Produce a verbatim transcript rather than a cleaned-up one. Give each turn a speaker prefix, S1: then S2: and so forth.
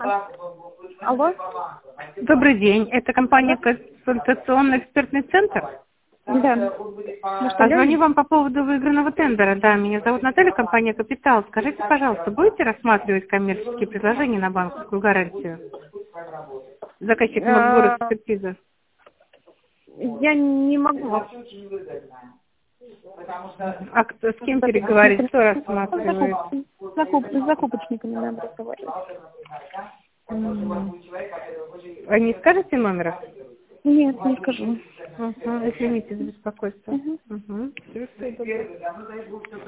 S1: Алло?
S2: Добрый день. Это компания «Консультационно-экспертный центр».
S1: Да. Может,
S2: А звоню
S1: Алена?
S2: вам по поводу выигранного тендера. Да, меня зовут Наталья, компания «Капитал». Скажите, пожалуйста, будете рассматривать коммерческие предложения на банковскую гарантию? Заказчик Мосгор
S1: А,
S2: экспертиза.
S1: Я не могу вас.
S2: А кто, с кем переговорить? Кто рассматривает?
S1: С закуп- с закупочниками надо разговаривать.
S2: М. А не скажете номера?
S1: Нет, не скажу.
S2: Угу. Извините за беспокойство.
S1: Мгм.
S2: Угу. Всего доброго.